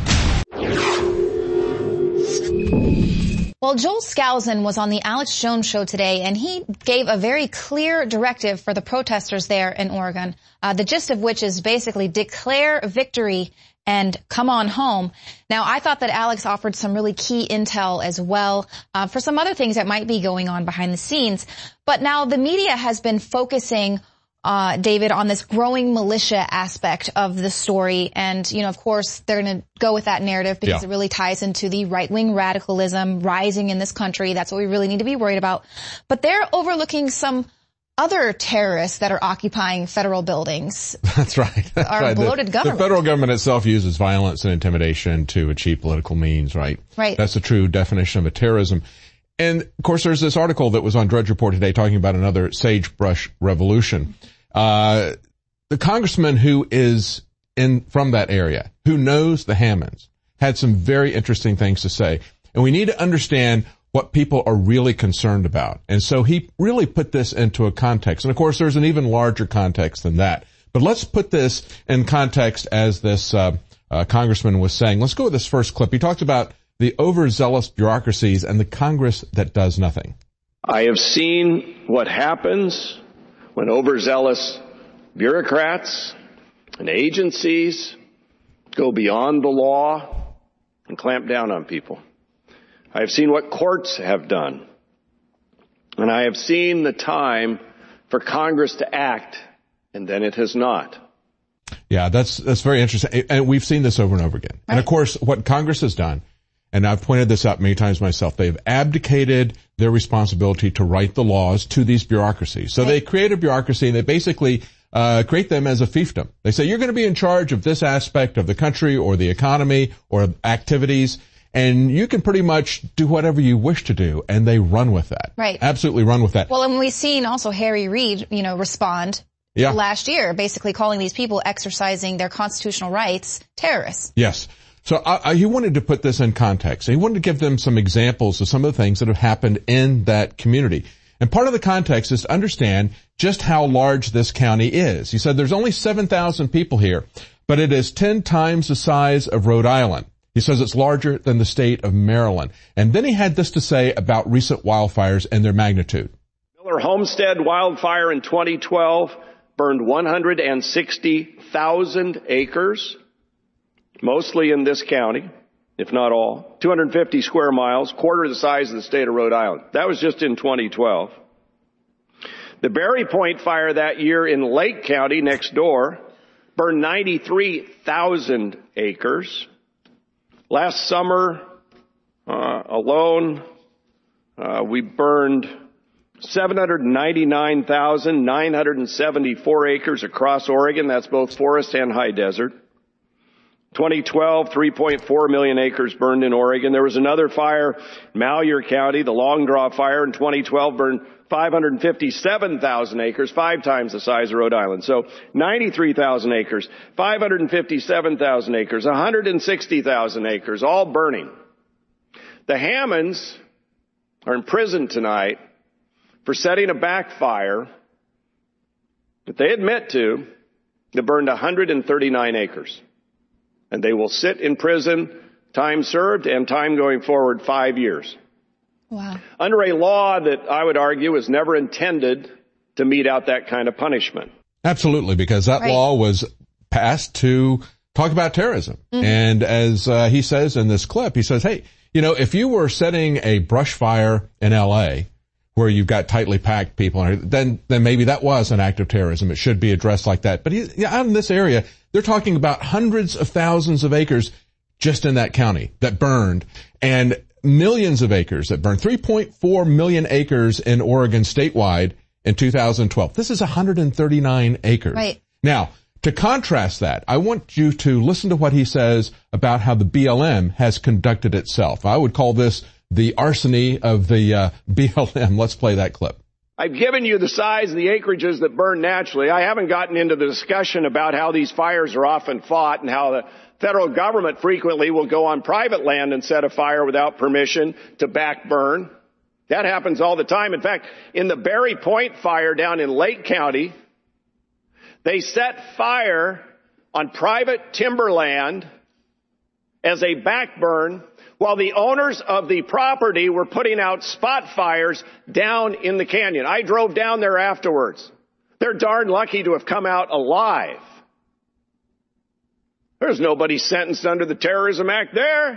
Well, Joel Skousen was on the Alex Jones show today, and he gave a very clear directive for the protesters there in Oregon, uh, the gist of which is basically declare victory and come on home. Now, I thought that Alex offered some really key intel as well uh, for some other things that might be going on behind the scenes. But now the media has been focusing Uh, David, on this growing militia aspect of the story. And, you know, of course, they're going to go with that narrative because yeah. it really ties into the right-wing radicalism rising in this country. That's what we really need to be worried about. But they're overlooking some other terrorists that are occupying federal buildings. That's right. That's our right. bloated the, government. The federal government itself uses violence and intimidation to achieve political means, right? Right. That's the true definition of a terrorism. And, of course, there's this article that was on Drudge Report today talking about another sagebrush revolution. Uh, the congressman who is in, from that area, who knows the Hammonds, had some very interesting things to say. And we need to understand what people are really concerned about. And so he really put this into a context. And of course, there's an even larger context than that. But let's put this in context as this, uh, uh, congressman was saying. Let's go with this first clip. He talked about the overzealous bureaucracies and the Congress that does nothing. I have seen what happens when overzealous bureaucrats and agencies go beyond the law and clamp down on people. I have seen what courts have done. And I have seen the time for Congress to act, and then it has not. Yeah, that's that's very interesting. And we've seen this over and over again. Right. And of course, what Congress has done, and I've pointed this out many times myself, they've abdicated their responsibility to write the laws to these bureaucracies. So right. they create a bureaucracy and they basically uh create them as a fiefdom. They say, you're going to be in charge of this aspect of the country or the economy or activities, and you can pretty much do whatever you wish to do, and they run with that. Right. Absolutely run with that. Well, and we've seen also Harry Reid, you know, respond yeah. last year, basically calling these people exercising their constitutional rights terrorists. Yes. So uh, he wanted to put this in context. He wanted to give them some examples of some of the things that have happened in that community. And part of the context is to understand just how large this county is. He said there's only seven thousand people here, but it is ten times the size of Rhode Island. He says it's larger than the state of Maryland. And then he had this to say about recent wildfires and their magnitude. Miller Homestead wildfire in twenty twelve burned one hundred sixty thousand acres. Mostly in this county, if not all, two hundred fifty square miles, quarter the size of the state of Rhode Island. That was just in twenty twelve. The Berry Point fire that year in Lake County next door burned ninety-three thousand acres. Last summer uh, alone, uh, we burned seven hundred ninety-nine thousand nine hundred seventy-four acres across Oregon. That's both forest and high desert. twenty twelve, three point four million acres burned in Oregon. There was another fire in Malheur County, the Long Draw Fire in twenty twelve burned five hundred fifty-seven thousand acres, five times the size of Rhode Island. So ninety-three thousand acres, five hundred fifty-seven thousand acres, one hundred sixty thousand acres, all burning. The Hammonds are in prison tonight for setting a backfire that they admit to that burned one hundred thirty-nine acres. And they will sit in prison, time served, and time going forward, five years. Wow. Under a law that I would argue was never intended to mete out that kind of punishment. Absolutely, because that right. law was passed to talk about terrorism. Mm-hmm. And as uh, he says in this clip, he says, hey, you know, if you were setting a brush fire in L A where you've got tightly packed people, then then maybe that was an act of terrorism. It should be addressed like that. But he, yeah, out in this area, they're talking about hundreds of thousands of acres just in that county that burned, and millions of acres that burned. three point four million acres in Oregon statewide in two thousand twelve. This is one hundred thirty-nine acres. Right. Now, to contrast that, I want you to listen to what he says about how the B L M has conducted itself. I would call this the arsony of the uh, B L M. Let's play that clip. I've given you the size of the acreages that burn naturally. I haven't gotten into the discussion about how these fires are often fought and how the federal government frequently will go on private land and set a fire without permission to back burn. That happens all the time. In fact, in the Berry Point fire down in Lake County, they set fire on private timberland as a back burn while the owners of the property were putting out spot fires down in the canyon. I drove down there afterwards. They're darn lucky to have come out alive. There's nobody sentenced under the Terrorism Act there.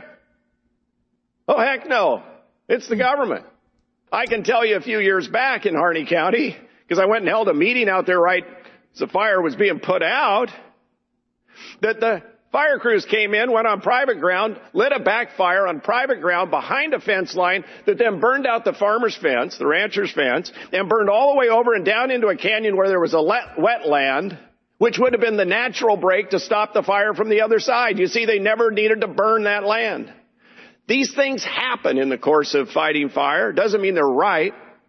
Oh, heck no. It's the government. I can tell you a few years back in Harney County, because I went and held a meeting out there right as the fire was being put out, that the fire crews came in, went on private ground, lit a backfire on private ground behind a fence line that then burned out the farmer's fence, the rancher's fence, and burned all the way over and down into a canyon where there was a wetland, which would have been the natural break to stop the fire from the other side. You see, they never needed to burn that land. These things happen in the course of fighting fire. Doesn't mean they're right.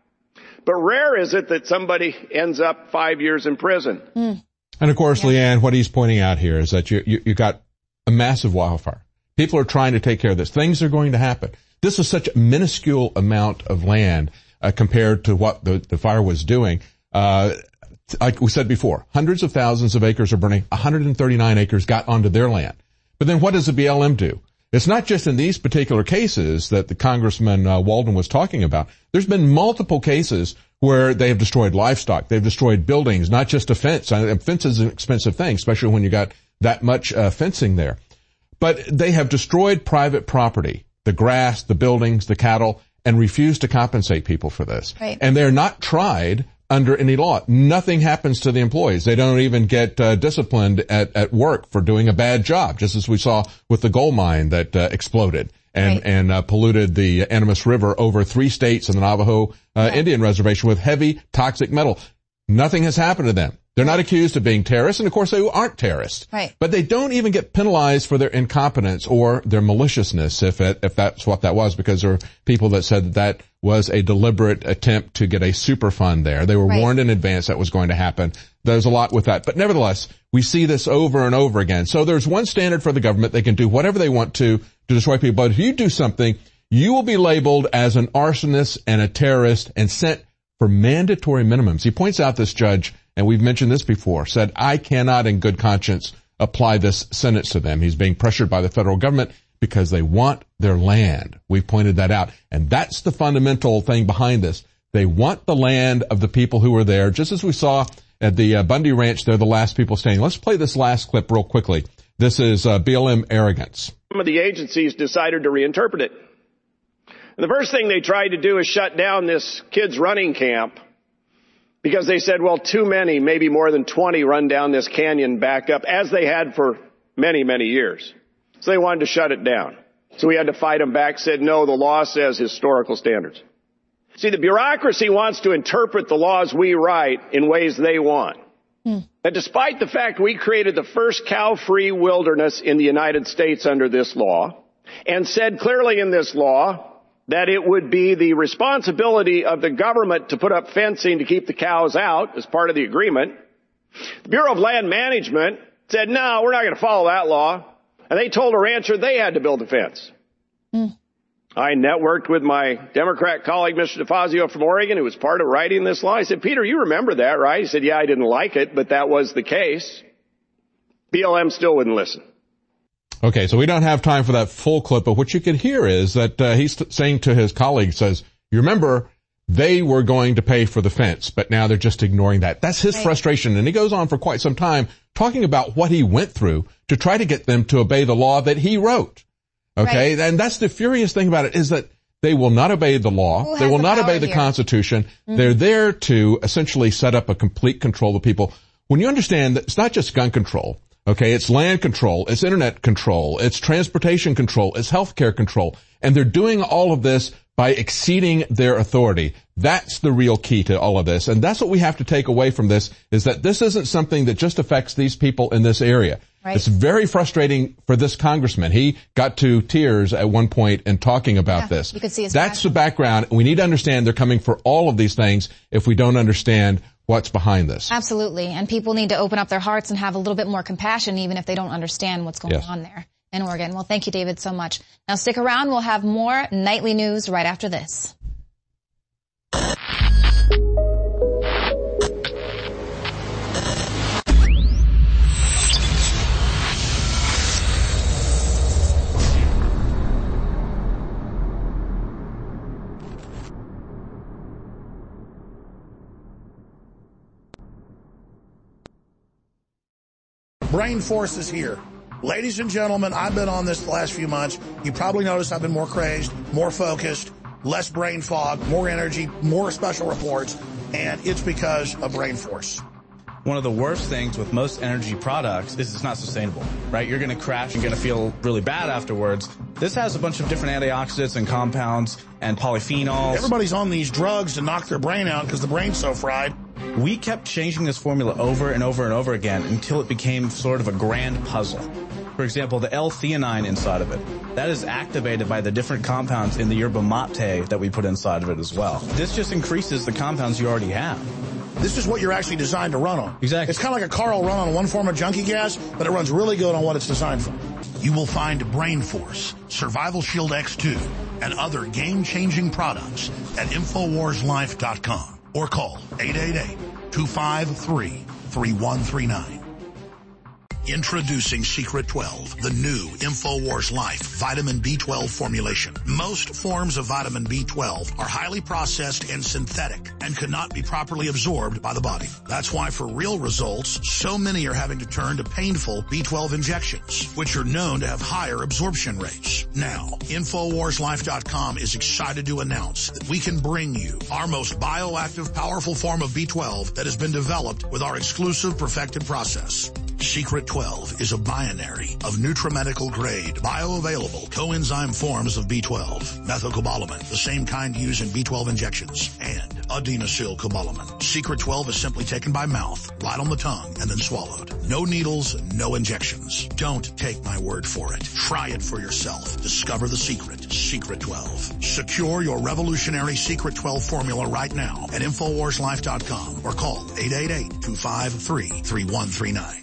But rare is it that somebody ends up five years in prison. Mm. And of course, yeah. Leanne, what he's pointing out here is that you, you, you got a massive wildfire. People are trying to take care of this. Things are going to happen. This is such a minuscule amount of land uh, compared to what the, the fire was doing. Uh, like we said before, hundreds of thousands of acres are burning. one hundred thirty-nine acres got onto their land. But then what does the B L M do? It's not just in these particular cases that the Congressman uh, Walden was talking about. There's been multiple cases where they have destroyed livestock. They've destroyed buildings, not just a fence. A fence is an expensive thing, especially when you got that much uh, fencing there. But they have destroyed private property, the grass, the buildings, the cattle, and refused to compensate people for this. Right. And they're not tried under any law. Nothing happens to the employees. They don't even get uh, disciplined at, at work for doing a bad job, just as we saw with the gold mine that uh, exploded and, right. and uh, polluted the Animas River over three states and the Navajo uh, yeah. Indian Reservation with heavy toxic metal. Nothing has happened to them. They're not accused of being terrorists, and of course they aren't terrorists. Right. But they don't even get penalized for their incompetence or their maliciousness, if it, if that's what that was, because there are people that said that that was a deliberate attempt to get a super fund there. They were right. warned in advance that was going to happen. There's a lot with that. But nevertheless, we see this over and over again. So there's one standard for the government. They can do whatever they want to to destroy people. But if you do something, you will be labeled as an arsonist and a terrorist and sent for mandatory minimums. He points out, this judge, and we've mentioned this before, said, I cannot in good conscience apply this sentence to them. He's being pressured by the federal government because they want their land. We've pointed that out. And that's the fundamental thing behind this. They want the land of the people who are there, just as we saw at the uh, Bundy Ranch. They're the last people staying. Let's play this last clip real quickly. This is uh, B L M arrogance. Some of the agencies decided to reinterpret it. And the first thing they tried to do is shut down this kids' running camp because they said, well, too many, maybe more than twenty, run down this canyon back up, as they had for many, many years. So they wanted to shut it down. So we had to fight them back, said, no, the law says historical standards. See, the bureaucracy wants to interpret the laws we write in ways they want. Hmm. That despite the fact we created the first cow-free wilderness in the United States under this law, and said clearly in this law that it would be the responsibility of the government to put up fencing to keep the cows out as part of the agreement, the Bureau of Land Management said, no, we're not going to follow that law. And they told a rancher they had to build a fence. Hmm. I networked with my Democrat colleague, Mister DeFazio from Oregon, who was part of writing this law. I said, Peter, you remember that, right? He said, yeah, I didn't like it, but that was the case. B L M still wouldn't listen. Okay, so we don't have time for that full clip, but what you can hear is that uh, he's t- saying to his colleague, says, you remember, they were going to pay for the fence, but now they're just ignoring that. That's his right. frustration, and he goes on for quite some time talking about what he went through to try to get them to obey the law that he wrote. Okay, right. And that's the furious thing about it, is that they will not obey the law. Who they will the not obey the here? Constitution. Mm-hmm. They're there to essentially set up a complete control of people. When you understand that it's not just gun control, okay, it's land control, it's internet control, it's transportation control, it's healthcare control, and they're doing all of this by exceeding their authority. That's the real key to all of this, and that's what we have to take away from this, is that this isn't something that just affects these people in this area. Right. It's very frustrating for this congressman. He got to tears at one point in talking about yeah, this. You could see his That's passion. The background. We need to understand they're coming for all of these things if we don't understand what's behind this. Absolutely. And people need to open up their hearts and have a little bit more compassion, even if they don't understand what's going yes. on there in Oregon. Well, thank you, David, so much. Now stick around. We'll have more nightly news right after this. Brain Force is here. Ladies and gentlemen, I've been on this the last few months. You probably noticed I've been more crazed, more focused, less brain fog, more energy, more special reports, and it's because of Brain Force. One of the worst things with most energy products is it's not sustainable, right? You're going to crash and going to feel really bad afterwards. This has a bunch of different antioxidants and compounds and polyphenols. Everybody's on these drugs to knock their brain out because the brain's so fried. We kept changing this formula over and over and over again until it became sort of a grand puzzle. For example, the L-theanine inside of it, that is activated by the different compounds in the yerba mate that we put inside of it as well. This just increases the compounds you already have. This is what you're actually designed to run on. Exactly. It's kind of like a car will run on one form of junkie gas, but it runs really good on what it's designed for. You will find Brain Force, Survival Shield X two, and other game-changing products at Infowars Life dot com or call eight eight eight, two five three, three one three nine. Introducing Secret twelve, the new InfoWars Life vitamin B twelve formulation. Most forms of vitamin B twelve are highly processed and synthetic and cannot be properly absorbed by the body. That's why for real results, so many are having to turn to painful B twelve injections, which are known to have higher absorption rates. Now, Infowars Life dot com is excited to announce that we can bring you our most bioactive, powerful form of B twelve that has been developed with our exclusive perfected process. Secret twelve is a binary of nutramedical grade, bioavailable coenzyme forms of B twelve, methylcobalamin, the same kind used in B twelve injections, and adenosylcobalamin. Secret twelve is simply taken by mouth, right on the tongue, and then swallowed. No needles, no injections. Don't take my word for it. Try it for yourself. Discover the secret. Secret twelve. Secure your revolutionary Secret twelve formula right now at Infowars Life dot com or call eight eight eight, two five three, three one three nine.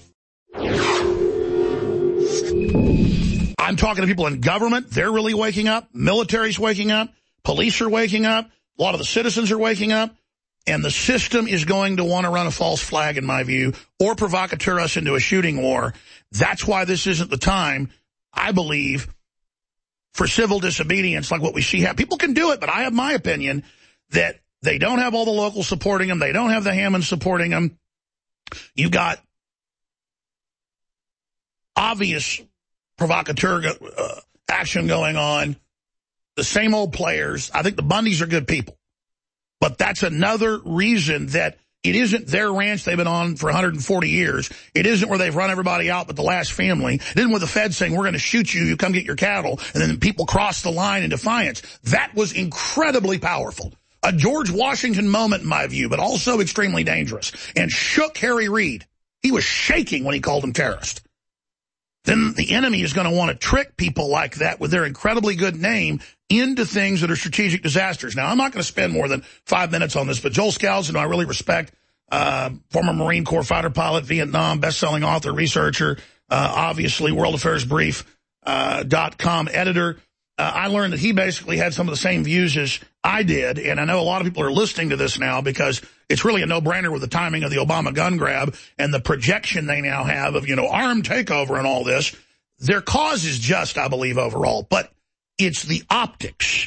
I'm talking to people in government. They're really waking up. Military's waking up. Police are waking up. A lot of the citizens are waking up. And the system is going to want to run a false flag, in my view, or provocateur us into a shooting war. That's why this isn't the time, I believe, for civil disobedience like what we see. People can do it, but I have my opinion that they don't have all the locals supporting them. They don't have the Hammonds supporting them. You got obvious provocateur uh, action going on, the same old players. I think the Bundys are good people. But that's another reason that it isn't their ranch they've been on for one hundred forty years. It isn't where they've run everybody out but the last family. It isn't with the Fed saying, we're going to shoot you, you come get your cattle, and then people cross the line in defiance. That was incredibly powerful. A George Washington moment in my view, but also extremely dangerous, and shook Harry Reid. He was shaking when he called him terrorist. Then the enemy is going to want to trick people like that with their incredibly good name into things that are strategic disasters. Now, I'm not going to spend more than five minutes on this, but Joel Skousen, who I really respect, uh, former Marine Corps fighter pilot, Vietnam, best-selling author, researcher, uh, obviously World Affairs Brief uh, dot com editor. Uh, I learned that he basically had some of the same views as I did, and I know a lot of people are listening to this now because it's really a no-brainer with the timing of the Obama gun grab and the projection they now have of, you know, armed takeover and all this. Their cause is just, I believe, overall, but it's the optics.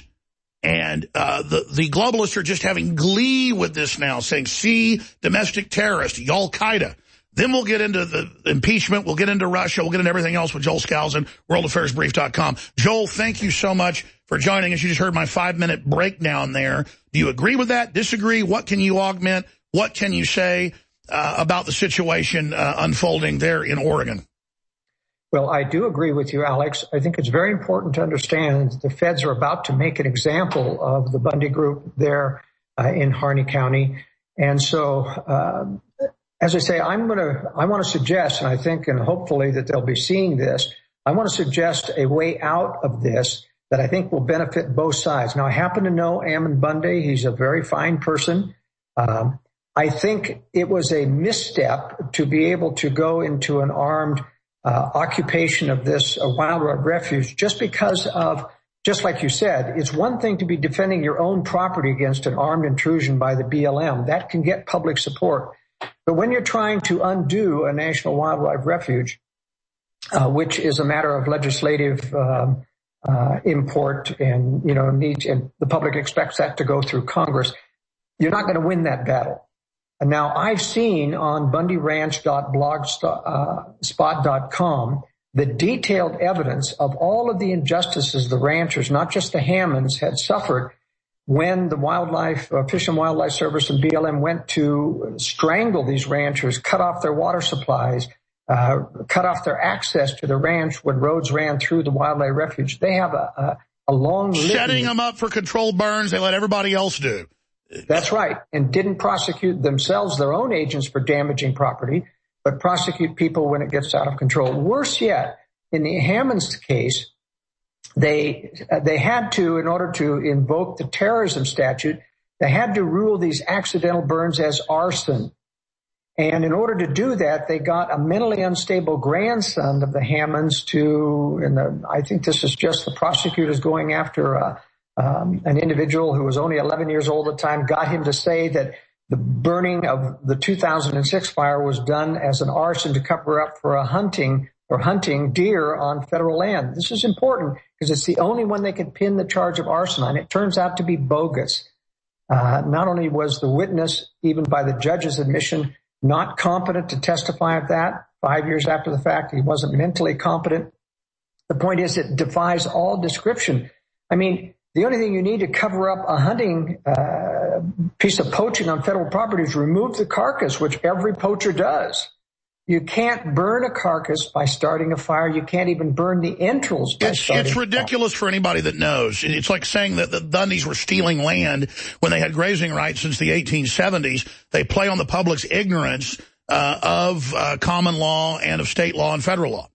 And uh, the, the globalists are just having glee with this now, saying, see, domestic terrorist, Al-Qaeda. Then we'll get into the impeachment. We'll get into Russia. We'll get into everything else with Joel Skousen, World Affairs Brief dot com. Joel, thank you so much for joining us. You just heard my five-minute breakdown there. Do you agree with that? Disagree? What can you augment? What can you say uh, about the situation uh, unfolding there in Oregon? Well, I do agree with you, Alex. I think it's very important to understand that the feds are about to make an example of the Bundy Group there uh, in Harney County. And so, uh, as I say, I'm going to, I want to suggest, and I think, and hopefully that they'll be seeing this, I want to suggest a way out of this that I think will benefit both sides. Now, I happen to know Ammon Bundy. He's a very fine person. Um, I think it was a misstep to be able to go into an armed uh, occupation of this uh, wildlife refuge just because of, just like you said, it's one thing to be defending your own property against an armed intrusion by the B L M. That can get public support. But when you're trying to undo a national wildlife refuge, uh, which is a matter of legislative um, uh, import and, you know, needs, and the public expects that to go through Congress, you're not going to win that battle. And now I've seen on bundy ranch dot blogspot dot com the detailed evidence of all of the injustices the ranchers, not just the Hammonds, had suffered when the wildlife, uh, Fish and Wildlife Service and B L M went to strangle these ranchers, cut off their water supplies, uh, cut off their access to the ranch when roads ran through the wildlife refuge. They have a, a, a long setting them up for controlled burns. They let everybody else do. That's right. And didn't prosecute themselves, their own agents, for damaging property, but prosecute people when it gets out of control. Worse yet, in the Hammonds case, They uh, they had to, in order to invoke the terrorism statute, they had to rule these accidental burns as arson. And in order to do that, they got a mentally unstable grandson of the Hammonds to, and the, I think this is just the prosecutors going after uh, um, an individual who was only eleven years old at the time, got him to say that the burning of the two thousand six fire was done as an arson to cover up for a hunting or hunting deer on federal land. This is important because it's the only one they could pin the charge of arson on. It turns out to be bogus. Uh, not only was the witness, even by the judge's admission, not competent to testify of that five years after the fact, he wasn't mentally competent. The point is it defies all description. I mean, the only thing you need to cover up a hunting uh, piece of poaching on federal property is remove the carcass, which every poacher does. You can't burn a carcass by starting a fire. You can't even burn the entrails by it's, starting It's ridiculous a fire. For anybody that knows. It's like saying that the Bundys were stealing land when they had grazing rights since the eighteen seventies. They play on the public's ignorance uh, of uh, common law and of state law and federal law.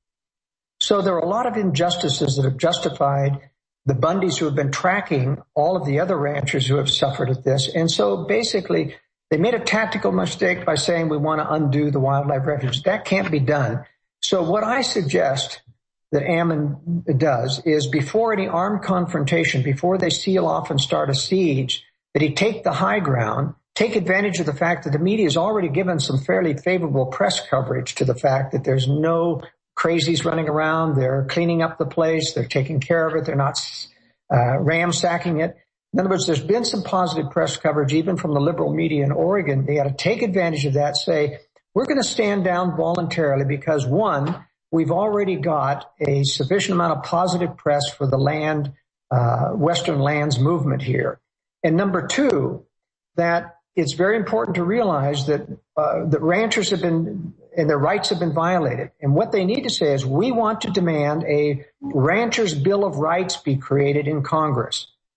So there are a lot of injustices that have justified the Bundys who have been tracking all of the other ranchers who have suffered at this. And so basically, they made a tactical mistake by saying we want to undo the wildlife refuge. That can't be done. So what I suggest that Ammon does is before any armed confrontation, before they seal off and start a siege, that he take the high ground, take advantage of the fact that the media has already given some fairly favorable press coverage to the fact that there's no crazies running around. They're cleaning up the place. They're taking care of it. They're not uh, ransacking it. In other words, there's been some positive press coverage, even from the liberal media in Oregon. They got to take advantage of that, say, we're going to stand down voluntarily because, one, we've already got a sufficient amount of positive press for the land, uh, Western lands movement here. And number two, that it's very important to realize that, uh, that ranchers have been, and their rights have been violated. And what they need to say is, we want to demand a rancher's Bill of Rights be created in Congress.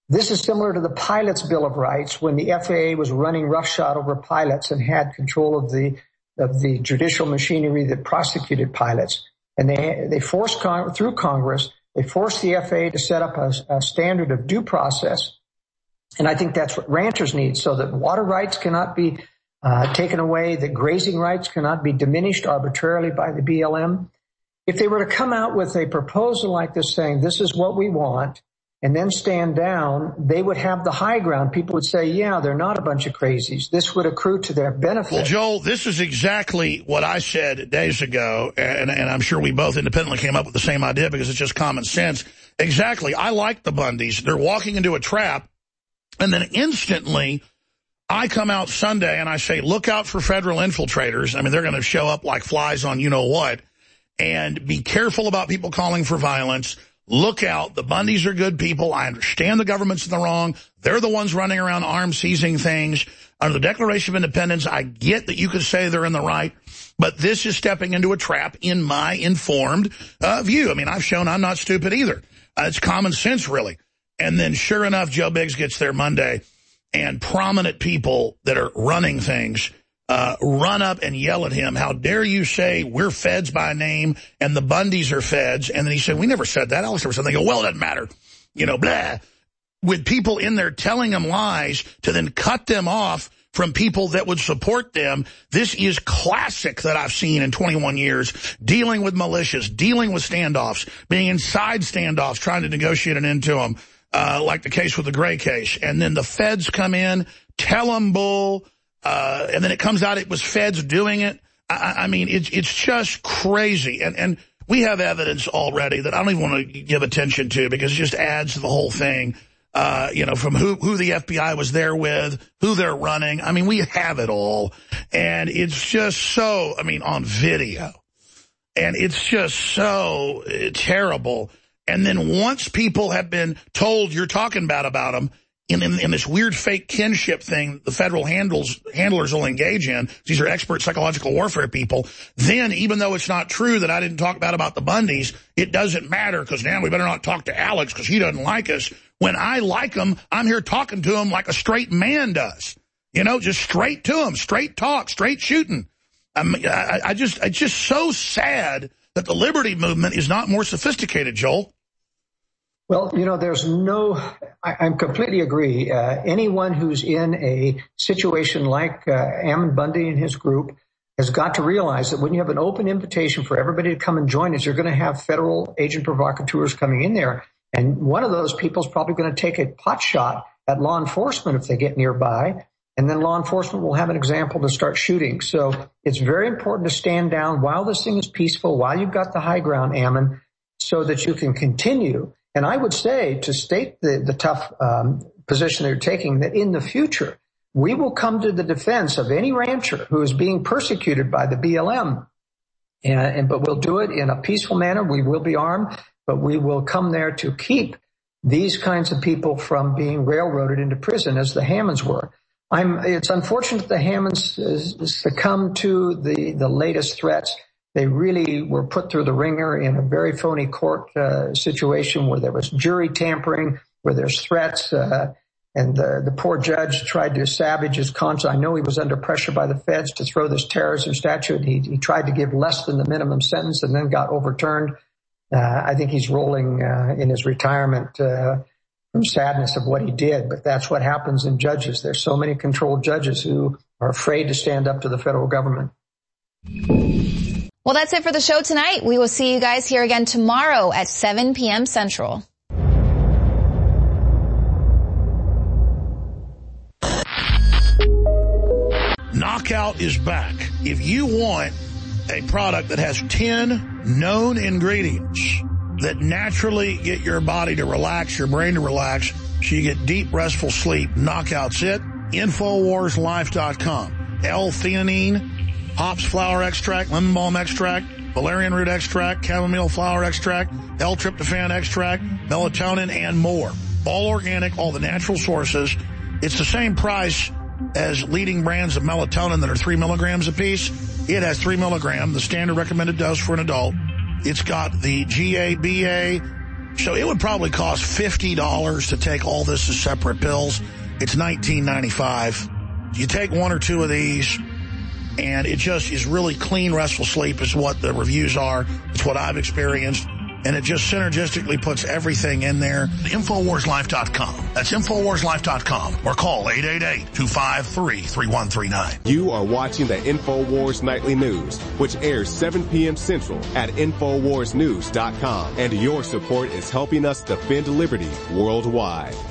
This is similar to the Pilots' Bill of Rights when the F A A was running roughshod over pilots and had control of the of the judicial machinery that prosecuted pilots. And they they forced Cong- through Congress, they forced the F A A to set up a, a standard of due process. And I think that's what ranchers need, so that water rights cannot be uh, taken away, that grazing rights cannot be diminished arbitrarily by the B L M. If they were to come out with a proposal like this saying, this is what we want, and then stand down, they would have the high ground. People would say, yeah, they're not a bunch of crazies. This would accrue to their benefit. Well, Joel, this is exactly what I said days ago, and, and I'm sure we both independently came up with the same idea because it's just common sense. Exactly. I like the Bundys. They're walking into a trap, and then instantly I come out Sunday and I say, look out for federal infiltrators. I mean, they're going to show up like flies on you-know-what, and be careful about people calling for violence. Look out. The Bundys are good people. I understand the government's in the wrong. They're the ones running around arms seizing things. Under the Declaration of Independence, I get that you could say they're in the right, but this is stepping into a trap in my informed uh, view. I mean, I've shown I'm not stupid either. Uh, it's common sense, really. And then sure enough, Joe Biggs gets there Monday, and prominent people that are running things Uh, run up and yell at him, how dare you say we're feds by name and the Bundys are feds? And then he said, we never said that. Alex never said that. They go, well, it doesn't matter. You know, blah. With people in there telling them lies to then cut them off from people that would support them. This is classic that I've seen in twenty-one years, dealing with militias, dealing with standoffs, being inside standoffs, trying to negotiate an end to them, uh, like the case with the Gray case. And then the feds come in, tell them bull, Uh, and then it comes out it was feds doing it. I, I mean, it's it's just crazy. And, and we have evidence already that I don't even want to give attention to because it just adds to the whole thing, uh, you know, from who, who the F B I was there with, who they're running. I mean, we have it all. And it's just so, I mean, on video. And it's just so uh, terrible. And then once people have been told you're talking bad about them, In, in, in this weird fake kinship thing the federal handles, handlers will engage in, these are expert psychological warfare people, then even though it's not true that I didn't talk bad about the Bundys, it doesn't matter because now we better not talk to Alex because he doesn't like us. When I like him, I'm here talking to him like a straight man does. You know, just straight to him, straight talk, straight shooting. I'm, I, I just, it's just so sad that the liberty movement is not more sophisticated, Joel. Well, you know, there's no, I, I completely agree. Uh, anyone who's in a situation like uh, Ammon Bundy and his group has got to realize that when you have an open invitation for everybody to come and join us, you're going to have federal agent provocateurs coming in there. And one of those people is probably going to take a pot shot at law enforcement if they get nearby. And then law enforcement will have an example to start shooting. So it's very important to stand down while this thing is peaceful, while you've got the high ground, Ammon, so that you can continue. And I would say, to state the, the tough um, position they're taking, that in the future, we will come to the defense of any rancher who is being persecuted by the B L M. And, and but we'll do it in a peaceful manner. We will be armed, but we will come there to keep these kinds of people from being railroaded into prison as the Hammonds were. I'm, it's unfortunate the Hammonds succumbed to the, the latest threats. They really were put through the ringer in a very phony court uh, situation where there was jury tampering, where there's threats, uh, and the, the poor judge tried to savage his conscience. I know he was under pressure by the feds to throw this terrorism statute. He, he tried to give less than the minimum sentence and then got overturned. Uh, I think he's rolling uh, in his retirement uh, from sadness of what he did, but that's what happens in judges. There's so many controlled judges who are afraid to stand up to the federal government. Well, that's it for the show tonight. We will see you guys here again tomorrow at seven p.m. Central. Knockout is back. If you want a product that has ten known ingredients that naturally get your body to relax, your brain to relax, so you get deep, restful sleep, Knockout's it. Infowars Life dot com. L-theanine, hops flower extract, lemon balm extract, valerian root extract, chamomile flower extract, L-tryptophan extract, melatonin, and more. All organic, all the natural sources. It's the same price as leading brands of melatonin that are three milligrams a piece. It has three milligrams, the standard recommended dose for an adult. It's got the G A B A, So it would probably cost fifty dollars to take all this as separate pills. It's nineteen ninety-five. You take one or two of these, and it just is really clean, restful sleep is what the reviews are. It's what I've experienced. And it just synergistically puts everything in there. Infowars Life dot com. That's Infowars Life dot com. Or call eight eight eight, two five three, three one three nine. You are watching the Infowars Nightly News, which airs seven p.m. Central at Infowars News dot com. And your support is helping us defend liberty worldwide.